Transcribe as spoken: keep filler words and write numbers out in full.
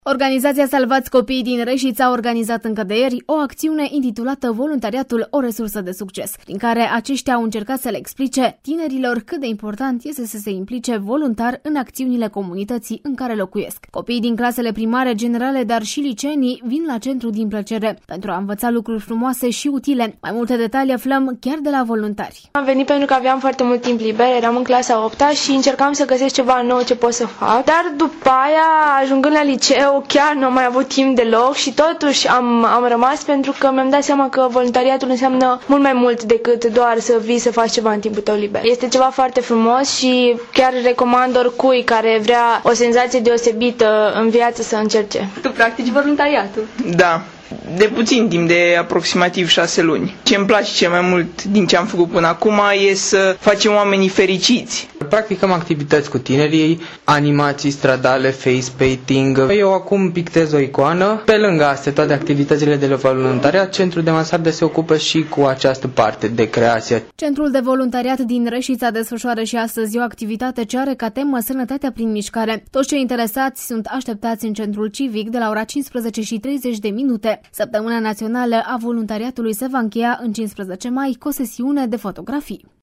Organizația Salvați Copiii din Reșița a organizat încă de ieri o acțiune intitulată Voluntariatul, o resursă de succes, prin care aceștia au încercat să le explice tinerilor cât de important este să se implice voluntar în acțiunile comunității în care locuiesc. Copiii din clasele primare, generale, dar și liceenii vin la centru din plăcere pentru a învăța lucruri frumoase și utile. Mai multe detalii aflăm chiar de la voluntari. Am venit pentru că aveam foarte mult timp liber, eram în clasa a opta și încercam să găsesc ceva nou ce pot să fac, dar după aia, ajungând la liceu, chiar nu am mai avut timp deloc și totuși am, am rămas pentru că mi-am dat seama că voluntariatul înseamnă mult mai mult decât doar să vii să faci ceva în timpul tău liber. Este ceva foarte frumos și chiar recomand oricui care vrea o senzație deosebită în viață să încerce. Tu practici voluntariatul? Da. De puțin timp, de aproximativ șase luni. Ce îmi place cel mai mult din ce am făcut până acum e să facem oamenii fericiți. Practicăm activități cu tinerii, animații stradale, face painting. Eu acum pictez o icoană. Pe lângă astea, toate activitățile de voluntariat, Centrul de Mansardă se ocupă și cu această parte de creație. Centrul de voluntariat din Reșița desfășoară și astăzi o activitate ce are ca temă sănătatea prin mișcare. Toți cei interesați sunt așteptați în centrul civic de la ora cincisprezece și treizeci de minute. Săptămâna Națională a Voluntariatului se va încheia în cincisprezece mai cu o sesiune de fotografii.